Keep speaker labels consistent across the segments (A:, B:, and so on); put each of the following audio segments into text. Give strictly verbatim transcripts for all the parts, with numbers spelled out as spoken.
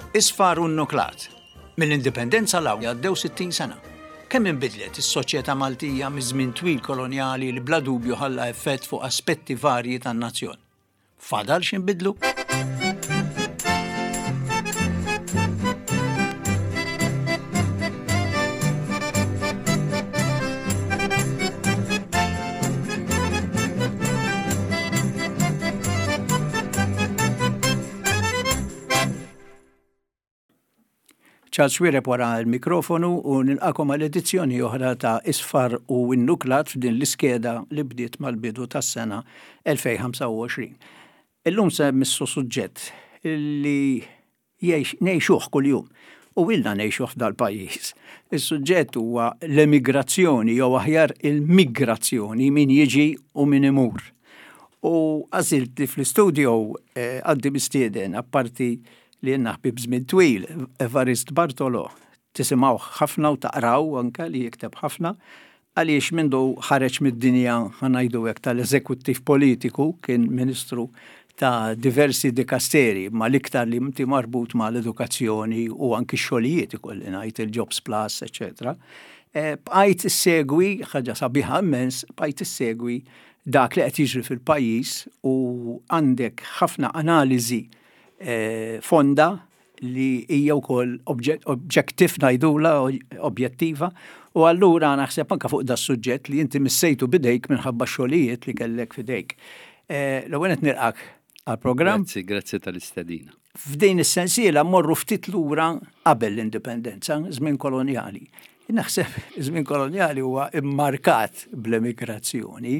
A: Isfar u nnuklat. Mill-indipendenza l-għaw għaddew sittin sena. Kemm inbidlet is-soċjetà Maltija miż-żmien twil kolonjali li bla dubju ħalla effett fuq aspetti varji tan-nazzjon. Fadal x'inbidlu? Charles Wireb wara l-mikrofonu u nilqakom għal-edizzjoni oħra ta' Isfar u nnuklat f'din l-iskeda li bdiet mal-bidu tas-sena elfejn u ħamsa u għoxrin. Illum se missu suġġett li ngħixuh kuljum u ilna ngħixuh f'dal-pajjiż. Is-suġġett huwa l-emigrazzjoni jew aħjar il-migrazzjoni min jiġi u min imur. U għażilt li fl-istudio għaddi mistieden apparti li jenna ħbib żmien twil, Evarist Bartolo, tisimgħu ħafna u taqraw anke li jikteb ħafna, għaliex mindu ħareġ mid-dinja ħanajdu hekk tal-eżekuttiv politiku, kien ministru ta' diversi dikasteri, ma l-iktar li mti marbut ma l-edukazzjoni u anki xogħlijiet ikolli ngħid il-Jobs Plus, eċetera. Bqajt issegwi, ħaġa sabiħa immens, bqajt issegwi dak li qed jiġri fil-pajjiż u għandek ħafna analiżi fonda li hija wkoll objektiv ngħidula objettiva u allura naħseb anke fuq da suġġett li inti missejtu bidejk minħabba xogħlijiet li kellek fidejk. L-ewwel qed nilqak għall-programm.
B: Grazzi, grazzi tal-istedina.
A: F'din is-sensiela mmorru ftit lura qabel l-indipendenza, żmien kolonjali. Naħseb żmien kolonjali huwa immarkat bl-emigrazzjoni.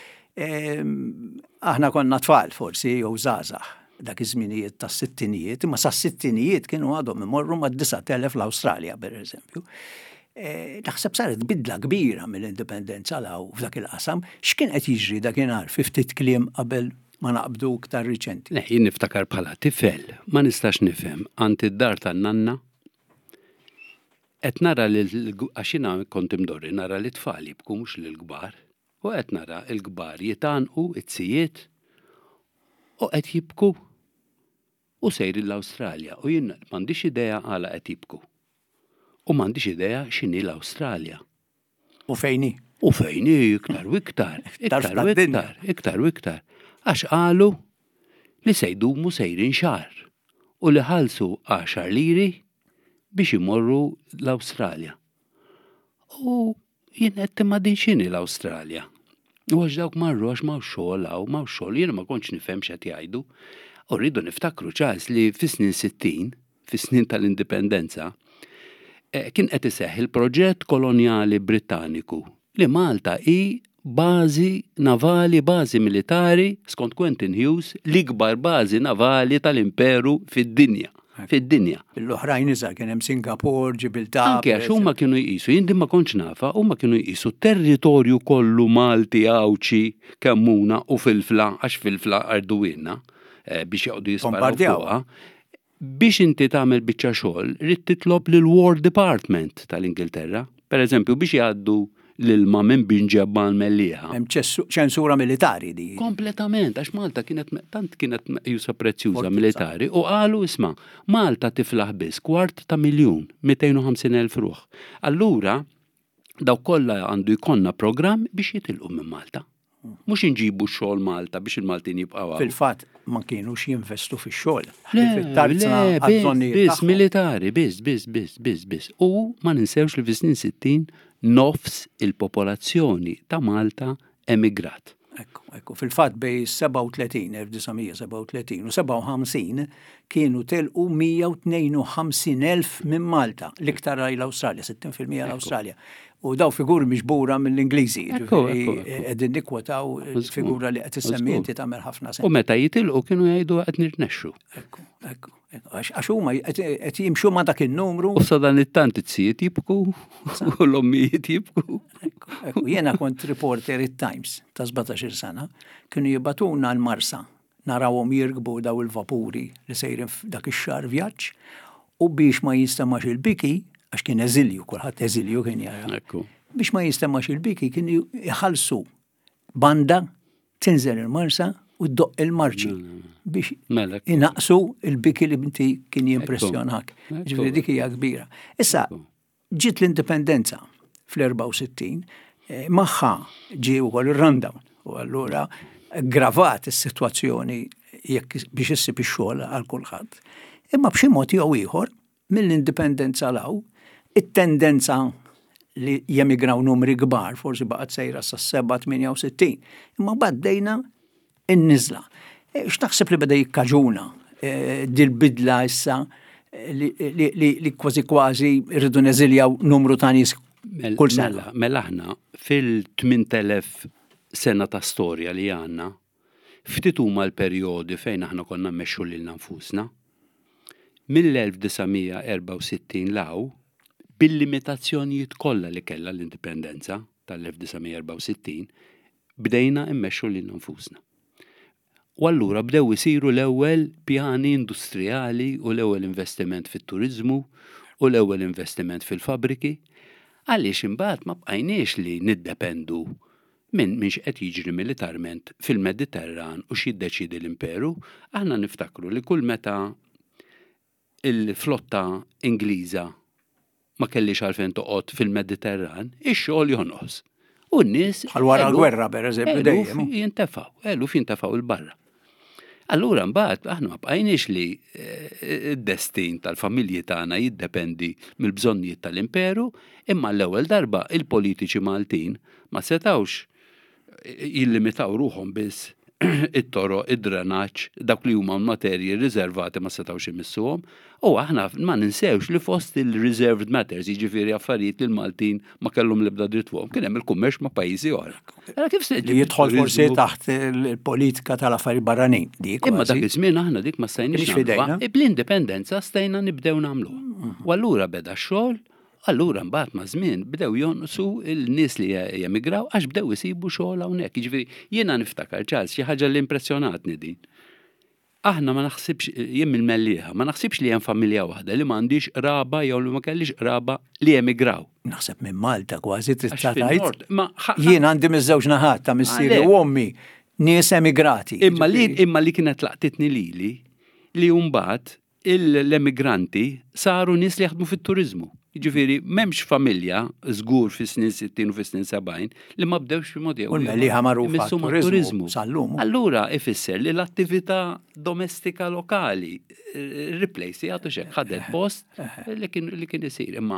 A: Aħna konna tfal forsi jew żgħażagħ dak iż-żminijiet tas-sittinijiet, imma sas-sittinijiet kienu għadhom imorru mad-disa' telef l-Awstralja pereżempju. Naħseb saret bidla kbira mill-indipendenza law f'dak il-qasam. X'kien qed jiġri dakinhar fi ftit kliem qabel ma naqbdu iktar riċenti?
B: Ne, jien niftakar bħala tifel, ma nistax nifhem għand id-dar tan-nanna qed nara għax jiena kont imdorri nara li tfal jibku mhux lill-kbar u qed nara l-kbar jitgħanqu it-tzijiet u qed jibku u sejri l-Awstralja u jien m'għandix idea għala qed jibku. U m'għandix idea x'inhi l-Awstralja.
A: U fejni?
B: U fejni iktar u iktar, iktar u iktar, iktar u iktar. Għax qalu li se jdumu sejrin xahar u li ħalsu għaxar liri biex imorru l-Awstralja. U jien qed ma din x'inhi l-Awstralja. U għax dawk marru għax ma' xogħol għaw ma' xogħol jiena ma kontx nifhem x'qed jgħidu. U rridu niftakru ċas li fis-snin sittin, fis-snin tal-indipendenza, kien qed iseħħ il-proġett kolonjali Britanniku li Malta hi bażi navali, bażi militari skont Quentin Hughes l-ikbar bażi navali tal-imperu fid-dinja. Fid-dinja.
A: L-oħrajn iżgħar kien hemm Singapore, Ġibiltar.
B: Anke għax huma kienu jqisu, jien ma kontx nafa, huma kienu jqisu territorju kollu Malti għawċi kemmuna u filfla għax filfla arduwinna biex jaqdu jisparaw fuqha. Biex inti tagħmel biċċa xogħol, rid titlob lil War Department tal-Ingilterra, pereżempju biex jgħaddu l-ilma minn Binġebban mellieħa.
A: Hemm ċensura militari di.
B: Kompletament, għax Malta kienet tant kienet jusa prezzjuża militari u qalu isma' Malta tiflaħ biss kwart ta' miljun, mitejn u ħamsin elf ruħ. Allura daw kollha għandu jkollna programm biex jitilqu minn Malta. Mhux inġibu x-xogħol Malta biex il-Maltin jibqgħu.
A: Fil-fatt ma kienux jinvestu fix-xogħol.
B: Le, biss militari, biss, biss, biss, biss, biss. U ma ninsewx li fis-snin sittin nofs il-popolazzjoni ta' Malta emigrat.
A: Ekku, ekku. Fil-fatt bej seba' u tletin, elf tisa' seba' u tletin u seba' u ħamsin kienu telqu mija u tnejn u ħamsin elf minn Malta, l-iktar l-Awstralja, sittin fil-mija l-Awstralja. U daw figuri miġbura mill-Ingliżi. Qegħdin nikwotaw figura li qed issemmi inti tagħmel ħafna sens.
B: U meta jitilqu kienu jgħidu qed nirnexxu.
A: Ekku, ekku. Għax huma qed jimxu ma' dak in-numru.
B: U sa dan it-tant it-tzijiet jibku u l-ommijiet jibku.
A: Jiena kont reporter it-Times ta' sebgħtax-il sena, kienu jibbatuna l-Marsa narawhom jirkbu daw il-vapuri li sejrin f'dak ix-xahar vjaġġ u biex ma jinstemax il-biki għax kien eżilju, kulħadd eżilju kien jara. Biex ma jinstemax il-biki kien iħallsu banda tinżel il-Marsa u ddoq il-marċi biex inaqsu il-biki li binti kien jimpressjonak. Ġifieri dik hija kbira. Issa, ġiet l-indipendenza fl-erba' u sittin, magħha ġie wkoll ir-rundown u allura gravat is-sitwazzjoni jekk biex issib ix-xogħol għal kulħadd. Imma b'xi mod jew ieħor mill-indipendenza law, it-tendenza li jemigraw numri kbar, forsi baqgħet sejra sa seba' tminja u sittin, imma baddejna in-niżla. X'taħseb li beda jikkaġuna dil-bidla issa li kważi kważi rridu neżiljaw numru ta' nies kull sena?
B: Mela aħna fil-tmien elef sena ta' storja li għandna, ftit huma l-perjodi fejn aħna konna mmexxu lilna nfusna. mill-elf disamija erba' u sittin law, bil-limitazzjonijiet kollha li kellha l-indipendenza tal-elf disamija erba' u sittin, bdejna immexxu lilna nfusna. U allura bdew isiru l-ewwel pjani industrijali u l-ewwel investiment fit-turiżmu u l-ewwel investiment fil-fabriki, għaliex imbagħad ma bqajniex li niddependu minn minn x'qed jiġri militarment fil-Mediterran u x'jiddeċiedi l-imperu, aħna niftakru li kull meta il-flotta Ingliża ma kellix għalfejn toqgħod fil-Mediterran, ix-xogħol jonqos. U n-nies
A: bħal wara l-gwerra pereżempju dejjem
B: jintefgħu, eluf jintefgħu l-barra. Allura mbagħad aħna ma bqajniex li d-destin tal-familji tagħna jiddependi mill-bżonnijiet tal-imperu, imma l-ewwel darba il-politiċi Maltin ma setawx jillimitaw ruhom biss it-toro, id-drenaġġ, dak li huma materji riservati ma setawx imissuhom, u aħna ma ninsewx li fost il-reserved matters, jiġifieri affarijiet li l-Maltin ma kellhom l-ebda dritt fuqhom, kien hemm il-kummerċ ma' pajjiżi oħra. Kif se
A: jidħol forsi taħt il-politika tal-affarijiet barranin dik.
B: Imma dak iż-żmien aħna dik ma stajniex nagħmluha, bl-indipendenza stajna nibdew nagħmluha. U allura beda x-xogħol, allura mbagħad ma' żmien bdew jonqsu il-nies li jemigraw għax bdew isibu xogħol hawnhekk. Jiġifieri jiena niftakar Charles xi ħaġa li impressjonatni din. Aħna ma naħsibx jien mill-mellieħa, ma naħsibx li hemm familja waħda li m'għandix qraba jew li ma kellix qraba li emigraw.
A: Naħseb minn Malta kważi trid tgħid. Jien għandi miż-żewġ naħat ta' missieri u ommi nies emigrati.
B: Imma li imma li kienet laqtitni lili li mbagħad l-emigranti saru nies li jaħdmu fit-turiżmu. Jiġifieri m'hemmx familja żgur fis-snin sittin u fis-snin sebgħin li ma bdewx b'mod jew
A: ieħor magħrufa turiżmu sal-lum.
B: Allura ifisser li l-attività domestika lokali replace jagħtu x'hekk ħadet post li kien li kien isir imma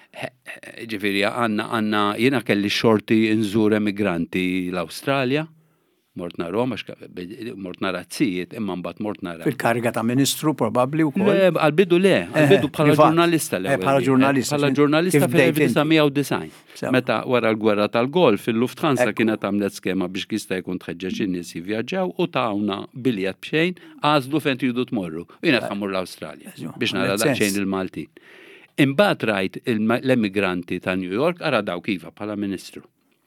B: ġifieri għandna għandna jiena kelli xorti nżur emigranti l-Awstralja. Mort narhom għax mort nara t-sijiet, imma mbagħad mort nara.
A: Fil-kariga ta' Ministru probabbli wkoll.
B: Le, għal-bidu le, għal-bidu bħala ġurnalista l
A: Bħala ġurnalista.
B: Bħala ġurnalista fil-elf tisa' u design. Meta wara l-gwerra tal-Golf fil-Lufthansa kienet għamlet skema biex jista' jkun tħeġġeġ in-nies jivvjaġġaw u tawna biljett b'xejn għażlu fejn tridu tmorru. U jiena tħammur l-Awstralja biex nara daqsxejn il-Maltin. Imbagħad rajt l-emigranti ta' New York ara dawk iva bħala Ministru.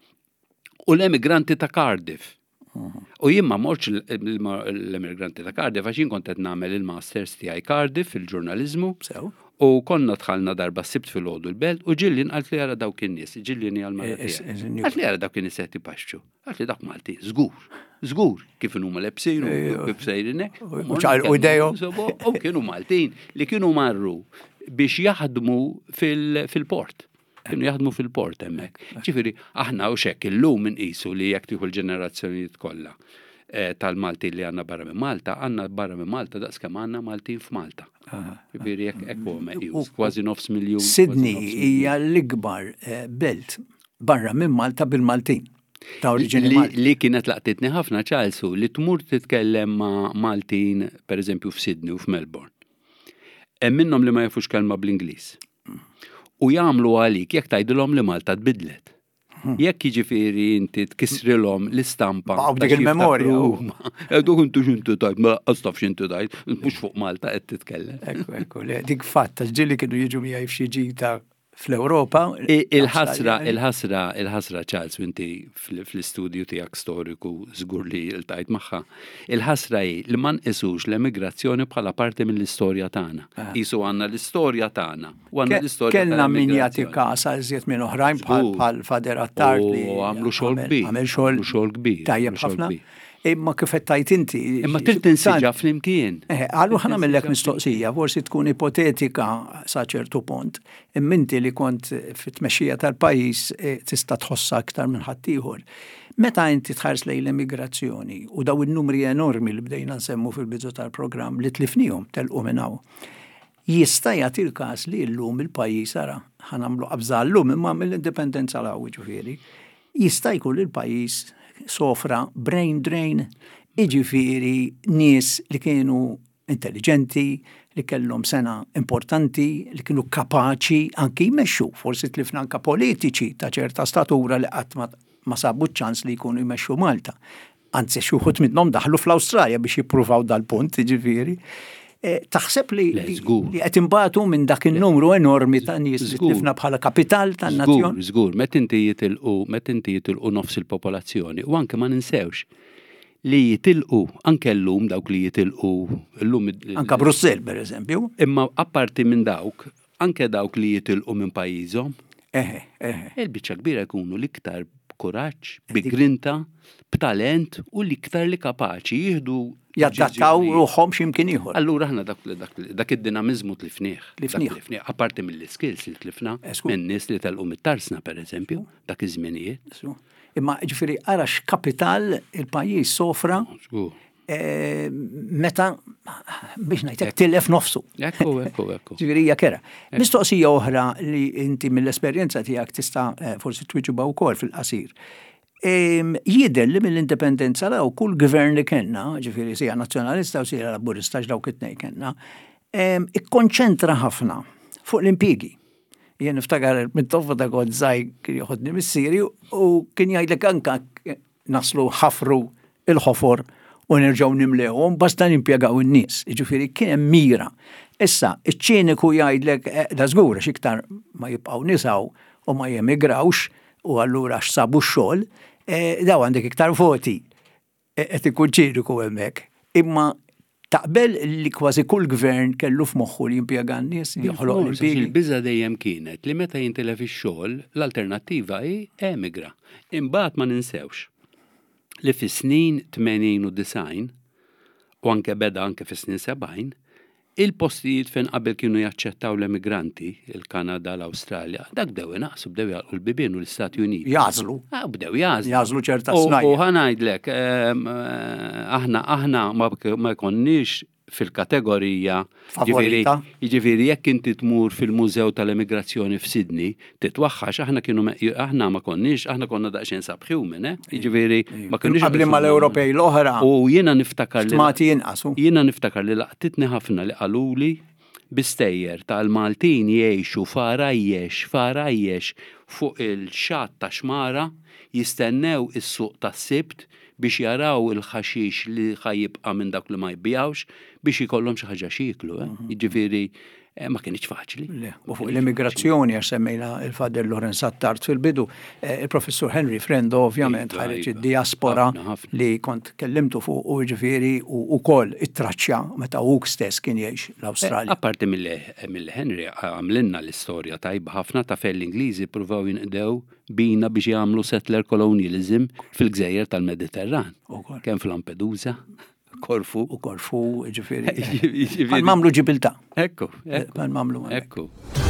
B: U l-emigranti ta' Cardiff. U jien ma mortx l-emigranti ta' Cardiff għax jien kont qed nagħmel il-masters tiegħi Cardiff fil-ġurnaliżmu u konna dħalna darba s-sibt fil-għodu l-belt u Ġillien qalt li ara dawk in-nies, Ġillien hija l-mara tiegħi. Qalt li ara dawk in-nies qed ipaxxu. Qalt li dak Malti, żgur, żgur kif huma lebsin u kif sejrin hekk.
A: U dejhom.
B: U kienu Maltin li kienu marru biex jaħdmu fil-port. Kienu jaħdmu fil-port hemmhekk. Ġifieri aħna u xekk illum inqisu li jekk tieħu l-ġenerazzjonijiet kollha tal-Malti li għandna barra minn Malta, għandna barra minn Malta daqskemm għandna Maltin f'Malta. Ġifieri jekk hekk huwa meqjus kważi nofs miljun.
A: Sydney hija l-ikbar belt barra minn Malta bil-Maltin. Ta' oriġini Malti.
B: Li kienet laqtitni ħafna ċalsu li tmur titkellem ma' Maltin pereżempju f'Sydney u f'Melbourne. Hemm minnhom li ma jafux kelma bl-Ingliż. U jagħmlu għalik jekk tgħidilhom li Malta tbidlet. Jekk jiġifieri inti tkissrilhom l-istampa.
A: Baqgħu dik il-memorja.
B: Dok intu x'intu tajt, ma qastaf x'intu tajt, mhux fuq Malta qed titkellem.
A: Ekku, ekku, dik fatt ġieli kienu jiġu miegħi f'xi ġita fl-Ewropa.
B: Il-ħasra, il-ħasra, il-ħasra Charles inti fl-istudju tiegħek storiku żgur li ltajt magħha. Il-ħasra hi li ma nqisux l-emigrazzjoni bħala parti mill-istorja tagħna. Qisu għandna l-istorja tagħna u għandna l-istorja tagħna. Kellna
A: min jagħti kasa iżjed minn oħrajn bħal Fader Attard li
B: għamlu xogħol kbir.
A: Għamel xogħol kbir. Tajjeb ħafna. Imma kif qed tajt inti.
B: Imma tiltinsiġa flimkien.
A: Għallu ħana millek mistoqsija, forsi tkun ipotetika sa ċertu punt, imminti li kont fit-tmexxija tal-pajjiż tista' tħossa aktar minn ħaddieħor. Meta inti tħares lejn l-immigrazzjoni u daw in-numri enormi li bdejna nsemmu fil-bidu tal-programm li tlifnihom telqu minn hawn, jista' jagħti l-każ li llum il-pajjiż ara ħanamlu qabża llum imma mill-indipendenza l ġifieri, jista' jkun il-pajjiż sofra brain drain, iġifieri nies li kienu intelligenti, li kellhom sena importanti, li kienu kapaċi anki jmexxu, forsi tlifna anke politiċi ta' ċerta statura li qatt ma sabu ċans li jkunu jmexxu Malta. Anzi xi wħud minnhom daħlu fl-Awstralja biex jippruvaw dal-punt, iġifieri. Taħseb li qed imbagħtu minn dak in-numru enormi ta' nies li tlifna bħala kapital tan-nazzjon.
B: Żgur, żgur, meta inti jitilqu, meta inti jitilqu nofs il-popolazzjoni u anke ma ninsewx li jitilqu anke llum dawk li jitilqu llum.
A: Anke Brussell pereżempju.
B: Imma apparti minn dawk, anke dawk li jitilqu minn pajjiżhom.
A: Eħe, eħe.
B: Il-biċċa kbira jkunu l-iktar b'kuraġġ, bigrinta, b'talent u l-iktar li kapaċi jieħdu
A: jaddattaw ruħhom x'imkien ieħor.
B: Allura aħna dak id-dinamiżmu tlifnieh. Tlifnieh. Apparti mill-skills li tlifna minn nies li telqu mit-tarsna pereżempju, dak iż-żminijiet.
A: Imma ġifieri ara x'kapital il-pajjiż sofra meta biex ngħidlek tilef nofsu.
B: Ekku, ekku, ekku.
A: Ġifieri hija kera. Mistoqsija oħra li inti mill-esperjenza tiegħek tista' forsi twiġibha wkoll fil-qasir. Jidher li mill-indipendenza law kull gvern li kellna, ġifieri sija nazzjonalista u sija laburista x'dawk it-tnejn kellna, ikkonċentra ħafna fuq l-impjiegi. Jien niftakar mit-toffa ta' kont żgħir kien joħodni missieri u kien jgħidlek anke naslu ħafru il-ħofor u nerġgħu nimlewhom basta nimpjegaw in-nies. Jiġifieri kien hemm mira. Issa iċ-ċiniku jgħidlek da żgur x'iktar ma jibqgħu nisaw u ma jemigrawx u allura x'sabu x-xogħol, daw għandek iktar voti qed ikun ċiniku hemmhekk. Imma taqbel li kważi kull gvern kellu f'moħħu li jimpjega n-nies joħloq l-impjiegi.
B: Il-biża dejjem kienet li meta jintilef ix-xogħol l-alternattiva hi emigra. Imbagħad ma ninsewx li fis-snin tmenin u design u anke beda anke fis-snin sebgħin il-postijiet fejn qabel kienu jaċċettaw l-emigranti, il-Kanada, l-Awstralja, dak bdew inaqsu, bdew jaqgħu l-bibien u l-Istati Uniti.
A: Jażlu.
B: Ah, bdew jażlu.
A: Jażlu ċerta snajja.
B: U ħanajdlek, aħna aħna ma konniex fil-kategorija
A: favorita.
B: Jiġifieri jekk inti tmur fil-Mużew tal-Emigrazzjoni f'Sydney, titwaħħax aħna kienu aħna ma konniex, aħna konna daqsxejn sabħiw minn, jiġifieri ma konniex
A: qabel mal-Ewropej l-oħra.
B: U jiena niftakar li
A: Stmati jinqasu.
B: Jiena niftakar li laqtitni ħafna li qaluli bistejjer tal-Maltin jgħixu farajjex, farajjex fuq il-xatt ta' xmara jistennew is-suq tas-sibt biex jaraw il-ħaxix li ħajibqa' minn dak li ma jbijawx biex jkollhom xi ħaġa xiklu. Jiġifieri ma kienx faċli.
A: U fuq l-immigrazzjoni għax semmejna il-Fader Lorenz Attard fil-bidu, il-Professur Henry Frendo ovvjament ħareġ id-diaspora li kont kellimtu fuq u ġifieri u wkoll it-traċċja meta huk stess kien jgħix l-Awstralja.
B: Apparti mill-Henry għamlinna l-istorja tajba ħafna ta' fejn l-Ingliżi ppruvaw jinqdew bina biex jagħmlu settler colonialism fil-Gżejjer tal-Mediterran. Kemm fl-Lampedusa, Korfu.
A: U Korfu, ġifieri. Bħal mamlu Ġibilta.
B: Ekku,
A: bħal mamlu.
B: Ekku.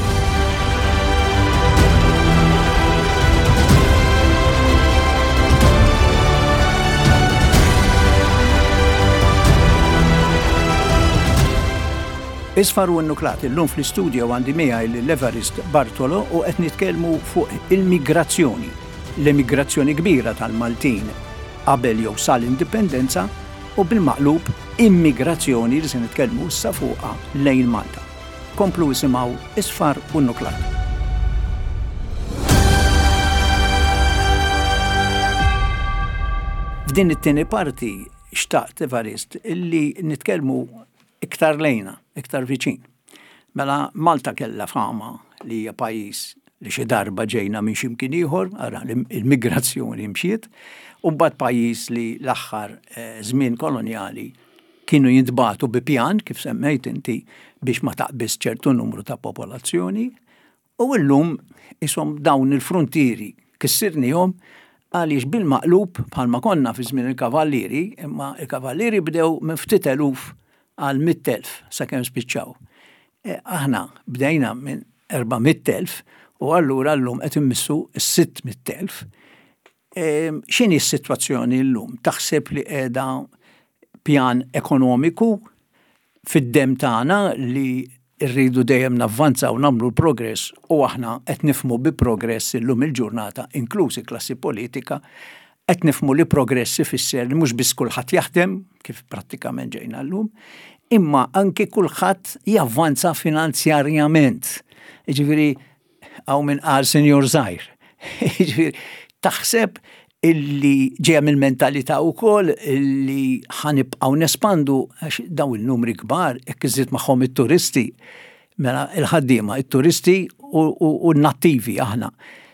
A: Isfar u n-nuklat illum fl-istudio għandi miegħi l-Evarist Bartolo u qed nitkellmu fuq il-migrazzjoni, l-emigrazzjoni kbira tal-Maltin qabel jew sal-indipendenza u bil-maqlub immigrazzjoni li se nitkellmu issa fuqha lejn Malta. Komplu isimgħu Isfar u n-nuklat. F'din it-tieni parti xtaqt Evarist illi nitkellmu iktar lejna, iktar viċin. Mela Malta kellha fama li hija pajjiż li xi darba ġejna minn x'imkien ieħor, ara l-immigrazzjoni mxiet, u mbagħad pajjiż li l-aħħar żmien kolonjali kienu jintbagħtu bi pjan kif semmejt inti biex ma taqbis ċertu numru ta' popolazzjoni u llum ishom dawn il-frontieri kissirnihom Għaliex bil-maqlub bħalma konna fi żmien il-kavallieri, imma il-kavallieri bdew minn ftit eluf għal mit elf sakemm spiċċaw. Aħna bdejna minn erba'mit elf u allura llum qed immissu s-sittmit elf. X'inhi s-sitwazzjoni llum? Taħseb li qiegħda pjan ekonomiku fid-dem tagħna li rridu dejjem navvanzaw nagħmlu l-progress u aħna qed nifhmu bi progress illum il-ġurnata inklużi klassi politika qed nifhmu li progress ifisser li mhux biss kulħadd jaħdem kif prattikament ġejna llum, imma anke kulħadd javvanza finanzjarjament. Jiġifieri hawn min qal Sinjur Żgħir. Jiġifieri taħseb illi ġeja mill-mentalità wkoll illi ħanibqgħu nespandu għax dawn il-numri kbar hekk iżid magħhom it-turisti, mela il-ħaddiema, it-turisti u n-nattivi aħna.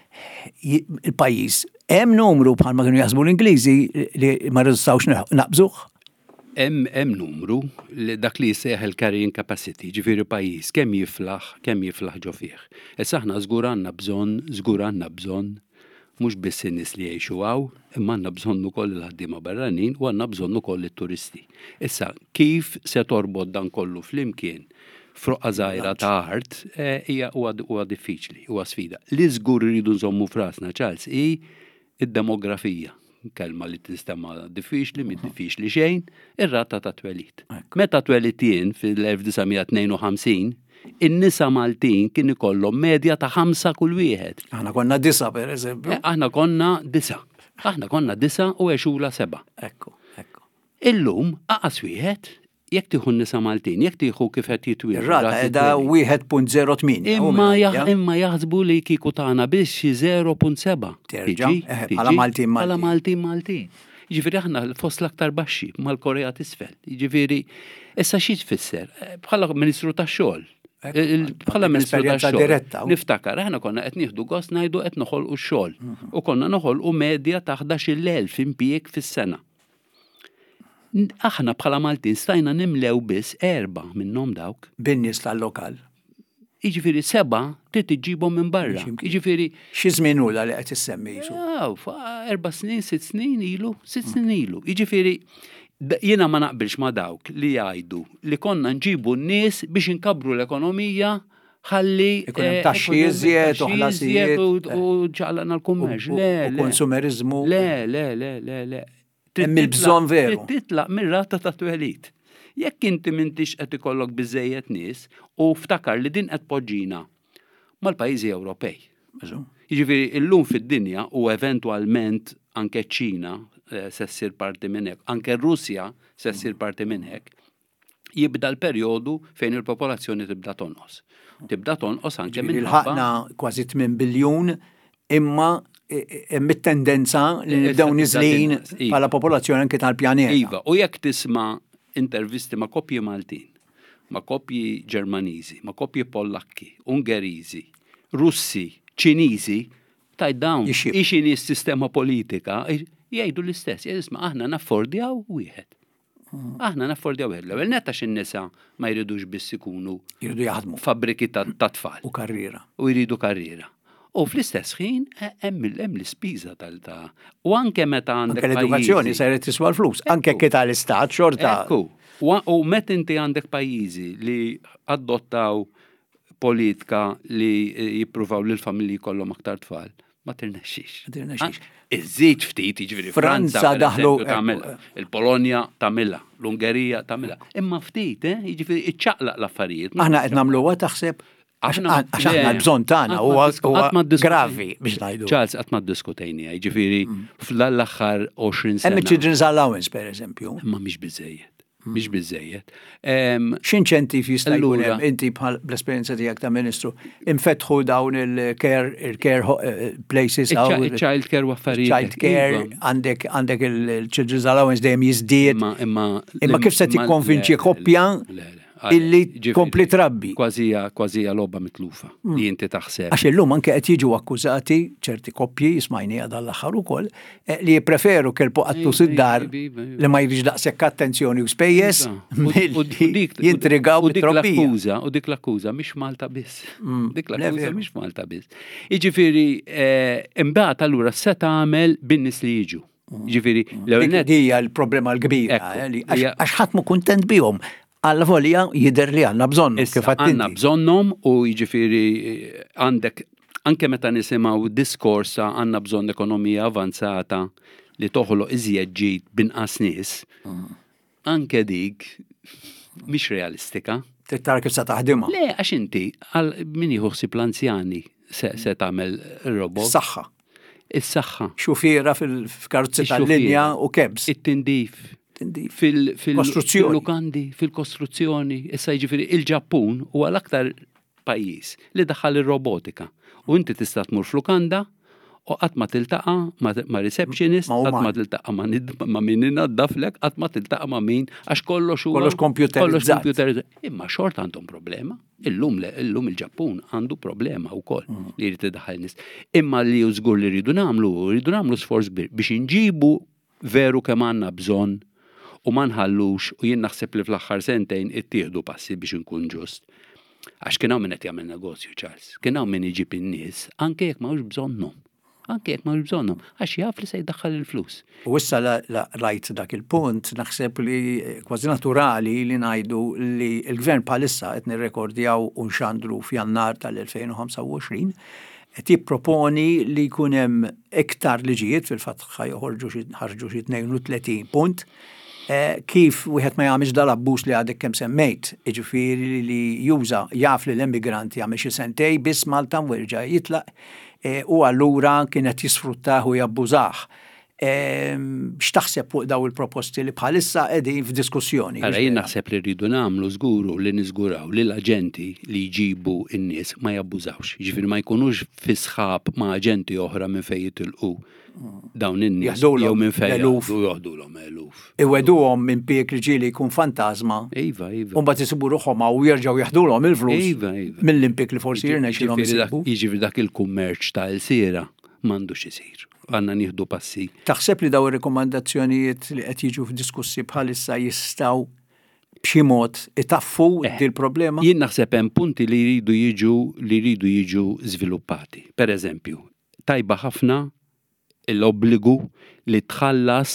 A: Il-pajjiż hemm numru bħalma kienu jaħsbu l-Ingliżi li ma rridux naqbżuh.
B: Hemm hemm numru li dak li jseħħ il-carrying capacity, ġifieri pajjiż kemm jiflaħ, kemm jiflaħ ġo fih. Issa aħna żgur għandna bżonn, żgur għandna bżonn mhux biss in-nies li jgħixu hawn, imma għandna bżonn ukoll il-ħaddiema barranin u għandna bżonn ukoll it-turisti. Issa kif se torbod dan kollu flimkien froqqa żgħira ta' art hija huwa diffiċli, huwa sfida. Li żgur iridu nżommu frasna Charles hi id-demografija. Kelma li tistema diffiċli, mid diffiċli xejn, ir-rata ta' twelid. Meta twelid jien fil-elf-tisgħumija-tnejn u ħamsin, in-nisa Maltin kien ikollhom medja ta' ħamsa kull wieħed.
A: Aħna konna disa pereżempju.
B: Aħna konna disa. Aħna konna disa u għexula seba'.
A: Ekku, ekku.
B: Illum aqas wieħed jekk tieħu n-nisa Maltin, jekk tieħu kif qed jitwieħed.
A: Ir-rata qiegħda wieħed punt zero tmien.
B: Imma imma jaħsbu li kieku tagħna biss xi zero punt seba'.
A: Terġa' bħala Maltin Maltin.
B: Bħala Maltin Maltin. Jiġifieri aħna fost l-aktar baxxi mal-Korea t'isfel. Jiġifieri issa xi tfisser? Bħala Ministru tax-xogħol. Bħala Ministru tax-xogħol. Niftakar aħna konna qed nieħdu gost ngħidu qed noħolqu x-xogħol. U konna noħolqu medja ta' ħdax-il elf impjieg fis-sena. Aħna bħala Maltin stajna nimlew biss erba' minnhom dawk.
A: Bin-nies tal-lokal.
B: Jiġifieri seba' trid iġibhom minn barra. Jiġifieri
A: xi żmien ula li qed issemmi jisu.
B: Erba' snin, sitt snin ilu, sitt snin ilu. Jiġifieri jiena ma naqbilx ma' dawk li jgħidu li konna nġibu n-nies biex inkabru l-ekonomija ħalli
A: ikun hemm taxxi iżjed u ħlasijiet
B: u ċaqlaqna l-kummerċ. Le,
A: u konsumerizmu.
B: Le, le, le, le, le.
A: Hemm il-bżonn veru.
B: Titlaq mir-rata ta' twelid. Jekk inti m'intix qed ikollok biżejjed nies u ftakar li din qed poġġina mal-pajjiżi Ewropej. Jiġifieri illum fid-dinja u eventwalment anke ċ-Ċina se ssir parti minn hekk, anke r-Russja se ssir parti minn hekk, jibda l-perjodu fejn il-popolazzjoni tibda tonqos. Tibda tonqos anke minn
A: il-ħaqna kważi tmien biljun imma hemm it-tendenza li nibdew niżlin bħala popolazzjoni anke tal-pjaneta.
B: Iva, u jekk tisma' intervisti ma' koppji Maltin, ma' koppji Ġermaniżi, ma' koppji Pollakki, Ungeriżi, Russi, Ċiniżi, tajt dawn ixini s-sistema politika jgħidu l-istess, jgħidisma' aħna naffordjaw wieħed. Aħna naffordjaw wieħed. L-ewwel netta x'in-nisa ma jridux biss ikunu
A: jridu jaħdmu
B: fabbriki ta' tfal.
A: U karriera.
B: U jridu karriera. U fl-istess ħin hemm l-ispiża tal-ta' u anke meta għandek
A: l-edukazzjoni saret tiswa l-flus, anke kif tal-istat xorta.
B: Ekku. U meta inti għandek pajjiżi li adottaw politika li jippruvaw li l-familji kollhom aktar tfal, ma tirnexxix.
A: Ma tirnexxix.
B: Iżid ftit jiġifieri Franza daħlu tagħmilha, il-Polonja tagħmilha, l-Ungerija tagħmilha. Imma ftit, eh, jiġifieri iċċaqlaq l-affarijiet.
A: Aħna qed nagħmluha taħseb għax aħna l-bżonn tagħna huwa gravi biex ngħidu.
B: Charles qatt ma ddiskutejniha, jiġifieri fl-aħħar għoxrin sena.
A: Hemm children's allowance pereżempju.
B: Imma mhix biżejjed. Mhix biżejjed.
A: X'inċentiv jista' jkun hemm inti bħal bl-esperjenza tiegħek ta' Ministru infetħu dawn il-care il-care places
B: child care u affarijiet.
A: Child care għandek għandek il-children's allowance dejjem jiżdied. Imma kif se tikkonvinċi koppja illi kompli trabbi.
B: Kważija logħba mitlufa li inti taħseb.
A: Għax illum anke qed jiġu akkużati ċerti koppji smajnija dal-aħħar ukoll li jippreferu kelpu qattu sid-dar li ma jridx daqshekk attenzjoni u spejjeż jintrigaw
B: bit-trobbija. U dik l-akkuża mhix Malta biss. Dik l-akkuża mhix Malta biss. Jiġifieri imbagħad allura se tagħmel bin-nies li jiġu. Jiġifieri
A: l-ewwel hija l-problema l-kbira għax ħadd mu kuntent bihom. Alla volja jidher li għandna bżonnhom kif għadt
B: għandna bżonnhom u jiġifieri għandek anke meta nisimgħu diskorsa għandna bżonn ekonomija avanzata li toħloq iżjed ġid binqas nies. Anke dik mhix realistika.
A: Trid tara kif se taħdimha.
B: Le għax inti għal min jieħu ħsieb l-anzjani se tagħmel robot.
A: Saħħa.
B: Is-saħħa.
A: Xufiera fil-karozzi tal-linja u kebs.
B: It-tindif. Fil-lukandi, fil-kostruzzjoni, issa jiġifieri il-Ġappun huwa l-aktar pajjiż li daħħal ir-robotika. U inti tista' tmur f'lukanda u qatt ma tiltaqa' ma' receptionist, qatt ma tiltaqa' ma' min inaddaflek, qatt ma tiltaqa' ma' min għax kollox huwa
A: kollox computerizzat.
B: Imma xort għandhom problema. Illum illum il-Ġappun għandu problema wkoll li jrid iddaħħal nies. Imma li żgur li rridu nagħmlu, rridu nagħmlu sforz biex inġibu veru kemm għandna bżonn u ma nħallux u jien naħseb li fl-aħħar sentejn ittieħdu passi biex inkun ġust. Għax kien hawn min qed jagħmel negozju, Charles. Kien hawn min iġib in-nies anke jekk m'hawnx bżonnhom. Anke jekk m'hawnx bżonnhom għax jaf li se jdaħħal il-flus.
A: U issa rajt dak il-punt naħseb li kważi naturali li ngħidu li l-gvern bħalissa qed nirrekordjaw u nxandru f'Jannar tal-elfejn u ħamsa u għoxrin qed jipproponi li jkun hemm iktar liġijiet fil-fatt ħarġu xi tnejn u tletin punt. Kif wieħed ma jagħmilx dal-abbuż li għadek kemm semmejt, jiġifieri li juża jaf li l-immigranti jagħmel xi sentej biss Malta werġa' jitlaq u allura kienet jisfruttah u jabbużah. X'taħseb fuq daw il-proposti li bħalissa qegħdin f'diskussjoni?
B: Ara jien naħseb li rridu nagħmlu żguru li niżguraw li l-aġenti li jġibu n-nies ma jabbużawx. Jiġifieri ma jkunux fi sħab ma' aġenti oħra minn fejn jitilqu dawn in-nies jew minn fejn joħdulhom eluf.
A: Iweduhom minn piek li ġieli jkun fantasma.
B: Iva, iva.
A: U mbagħad isibu ruħhom u jerġgħu jaħdulhom il-flus.
B: Iva, iva.
A: Mill-impjeg li forsi jirnexxilhom isibu.
B: Jiġifieri dak il-kummerċ ta' il-siera m'għandux isir. Għandna nieħdu passi.
A: Taħseb li daw ir-rekomandazzjonijiet li qed jiġu f'diskussi bħalissa jistgħu b'xi mod itaffu dil problema?
B: Jien naħseb hemm punti li jridu jiġu li jridu jiġu żviluppati. Pereżempju, tajba ħafna l-obbligu li tħallas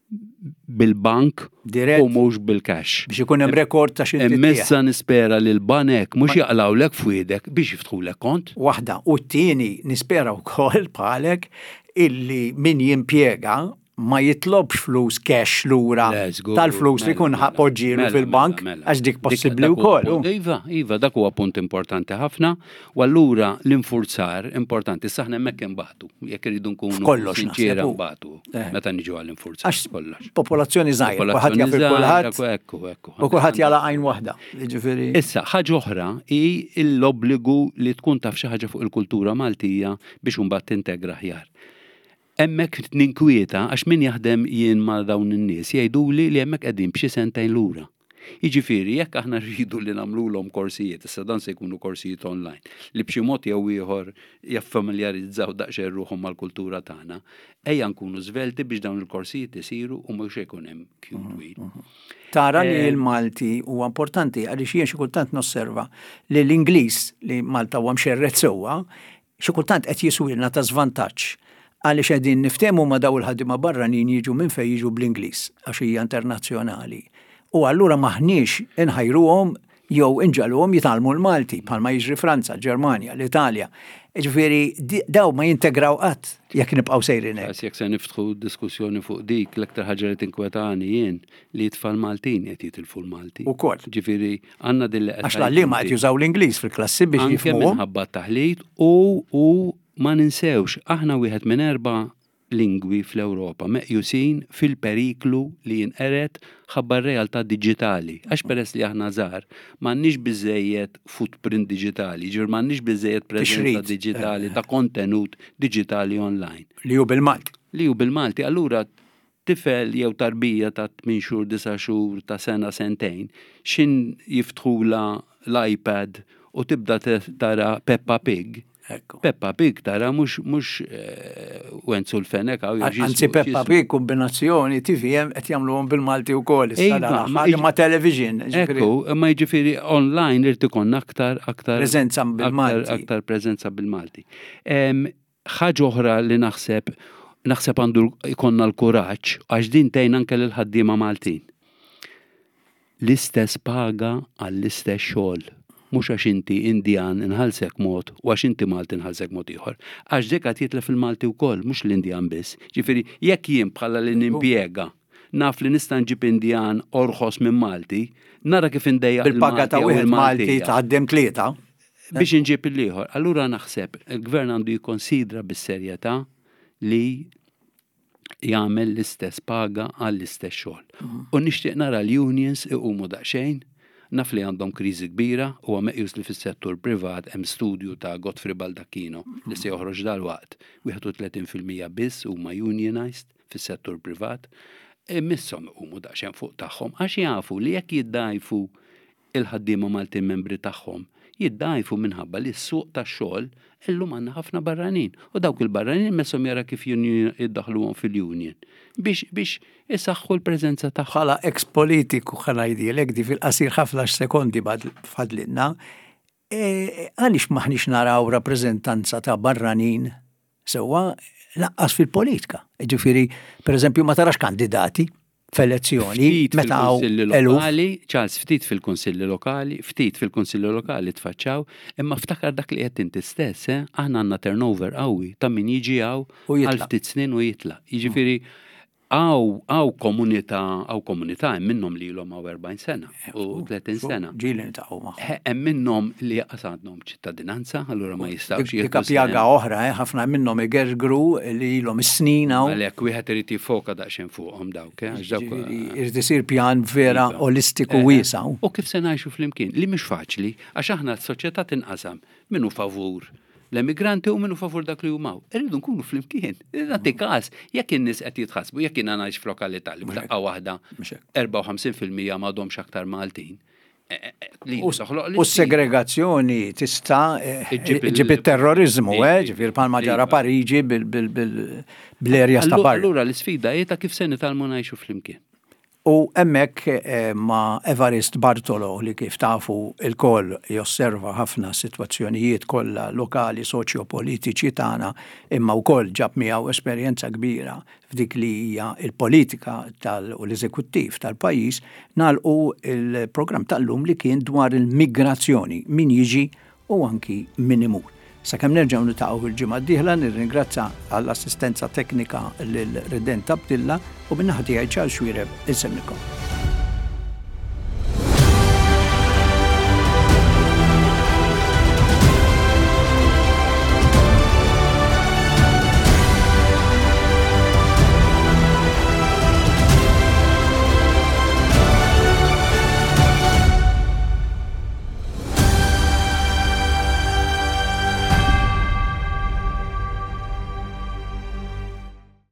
B: bil-bank u mhux bil-cash.
A: Biex ikun hemm rekord ta' xi
B: Immissa nispera li l-banek mhux jaqlawlek f'wiedek biex jiftħulek kont.
A: Waħda, u t-tieni nispera wkoll bħalek illi min jimpjega ma jitlobx flus cash lura tal-flus li kun poġġielu fil-bank għax dik possibbli wkoll.
B: Iva, iva, dak huwa punt importanti ħafna u allura l-infurzar importanti saħna hemmhekk imbagħtu jekk iridu nkunu sinċera mbagħtu meta niġu għall-infurzar kollox.
A: Popolazzjoni żgħira, kulħadd jaf kulħadd u kulħadd jala għajn waħda.
B: Issa ħaġa oħra hi l-obbligu li tkun taf xi ħaġa fuq il-kultura Maltija biex imbagħad tintegra aħjar. Hemmhekk ninkwieta għax min jaħdem jien ma' dawn in-nies jgħiduli li hemmhekk qegħdin b'xi sentejn lura. Jiġifieri jekk aħna rridu li nagħmluhom korsijiet, issa dan se jkunu korsijiet online, li b'xi mod jew ieħor jaffamiljarizzaw daqsxejn ruħhom mal-kultura tagħna, ejja nkunu żvelti biex dawn il-korsijiet isiru u mhux ikun hemm kju twil.
A: Tara li l-Malti huwa importanti għaliex jien xi kultant nosserva li l-Ingliż li Malta huwa mxerred sewwa, xi kultant qed jiswilna ta' żvantaġġ. Għaliex qegħdin niftehmu ma' daw il-ħaddiema barranin jiġu minn fejn jiġu bl-Ingliż għax hija internazzjonali. U allura maħniex inħajruhom jew inġalhom jitalmu l-Malti bħalma jiġri Franza, Ġermanja, l-Italja. Ġifieri daw ma jintegraw qatt jekk nibqgħu sejrin hekk.
B: Jekk se niftħu diskussjoni fuq dik l-aktar ħaġa li tinkwetani jien li t-tfal Maltin qed jitilfu l-Malti.
A: Ukoll.
B: Ġifieri għandna din
A: għax l-għalliema qed jużaw l-Ingliż fil-klassi biex jifhmuhom.
B: Anke minħabba taħlit u u ma ninsewx, aħna wieħed minn erba' lingwi fl-Ewropa meqjusin fil-periklu li jinqeret ħabbar realtà diġitali. Għax peress li aħna żgħar m'għandniex biżejjed footprint diġitali, ġifier m'għandniex biżejjed preżenza diġitali ta' kontenut diġitali online.
A: Li hu bil-Malti.
B: Li hu bil-Malti, allura tifel jew tarbija ta' tmien xhur, disa' xhur, ta' sena, sentejn, xin jiftħula l-iPad u tibda tara Peppa Pig. Peppa Pig tara mhux mhux wenzu l-fenek għaw.
A: Anzi Peppa Pig kombinazzjoni T V qed jagħmluhom bil-Malti wkoll issa ma television.
B: Ekku, ma jiġifieri online irid ikun aktar aktar
A: preżenza bil-Malti.
B: Aktar preżenza bil-Malti. Ħaġa oħra li naħseb naħseb għandu ikonna l-kuraġġ għax din tgħin anke lill-ħaddiema Maltin. L-istess paga għall-istess xogħol. Mhux għax inti Indjan inħallsek mod u għax inti Malti inħallsek mod ieħor. Għax dik qed jitlef il-Malti wkoll, mhux l-Indjan biss. Ġifieri jekk jien bħala li nimpjega naf li nista' nġib Indjan orħos minn Malti, nara kif indejjaq
A: bil-paga ta' wieħed Malti taħdem tlieta
B: biex inġib il-ieħor. Allura naħseb il-gvern għandu jikkonsidra bis-serjetà li jagħmel l-istess paga għall-istess xogħol. U nixtieq nara l-unions iqumu daqsxejn, naf li għandhom kriżi kbira u meqjus li fis-settur privat hemm studju ta' Godfrey Baldacchino li se joħroġ dalwaqt. wieħed u tletin fil-mija biss huma unionized fis-settur privat. Misshom iqumu daqsxejn fuq tagħhom għax jafu li jekk jiddajfu il-ħaddiema Malti membri tagħhom jiddajfu minħabba li s-suq tax-xogħol illum għandna ħafna barranin. U dawk il-barranin messhom jara kif jiddaħluhom fil-union biex biex isaħħu l-preżenza tagħhom.
A: Bħala ex-politiku ħala jdielek di fil-qasir ħafna sekondi bad fadlilna, għaliex maħniex naraw rappreżentanza ta' barranin sewwa laqqas fil-politika. Ġifieri, pereżempju ma tarax kandidati f'elezzjoni meta
B: lokali, ċals ftit fil-kunsilli lokali, ftit fil-kunsilli lokali tfaċċaw, imma ftakar dak li qed inti stess, aħna għandna turnover qawwi ta' min jiġi hawn għal ftit snin u jitla'. Jiġifieri għaw għaw komunità għaw komunità hemm minnhom li ilhom hawn erbgħin sena u tletin sena.
A: Ġieli nitaqgħu magħhom.
B: Hemm minnhom li għandhom ċittadinanza, allura ma jistgħux
A: Dik pjaga oħra, ħafna minnhom igergru li ilhom is-snin hawn.
B: Għalhekk wieħed irid jiffoka daqsxejn fuqhom dawk, għax dawk
A: irid isir pjan vera olistiku wiesa'.
B: U kif se ngħixu flimkien, li mhux faċli, għax aħna s-soċjetà tinqasam minnu favur l-emigranti u minnu favur dak li humaw. Irridu nkunu flimkien. Nagħti każ jekk in-nies qed jitħassbu, jekk jiena ngħix f'lokalità li b'daqqa waħda erba' u ħamsin fil-mija m'għadhomx aktar Maltin.
A: U s-segregazzjoni tista' ġib it-terrorizmu, ġifier bħalma ġara Pariġi bil-erjas ta' barra.
B: Allura l-isfida hi ta' kif se nitalmu ngħixu flimkien.
A: U hemmhekk ma' Evarist Bartolo li kif tafu il-koll josserva ħafna sitwazzjonijiet kollha lokali soċjopolitiċi tagħna imma wkoll ġab miegħu esperjenza kbira f'dik li hija l-politika tal u l-eżekuttiv tal-pajjiż nagħlqu il-programm tal-lum li kien dwar il-migrazzjoni min jiġi u anki min imur. Sakemm nerġgħu niltaqgħu il-ġimgħa d-dieħla nirringrazza għall-assistenza teknika lil Riden Tabtilla u min-naħa tiegħi Ċarls Xwiereb insemmilkom.